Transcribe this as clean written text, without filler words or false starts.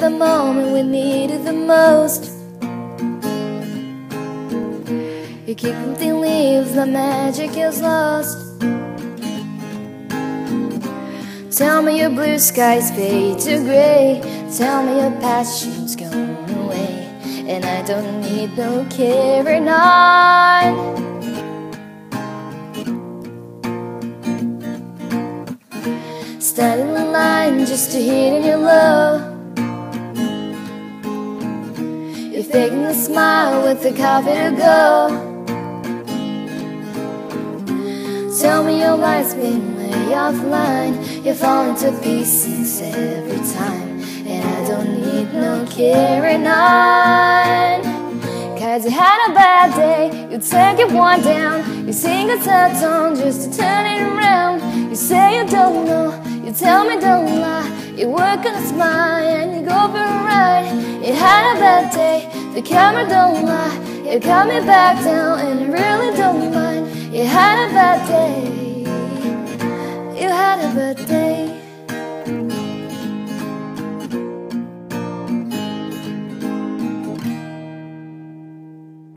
the moment we need it the most. You keep empty leaves, the magic is lost. Tell me your blue skies fade to gray. Tell me your passion's gone away, and I don't need no carrying on. Standing in line just to hit in your love. You're faking a smile with the coffee to go. Tell me your life's been way offline. You're falling to pieces every time, and I don't need no carrying on. Cause you had a bad day, you take it one down. You sing a sad song just to turn it around. You say you don't know, you tell me don't lie. You work on a smile and you go for a ride. You had a bad day, the camera don't lie. You got me back down and I really don't mind. You had a bad day, you had a bad day.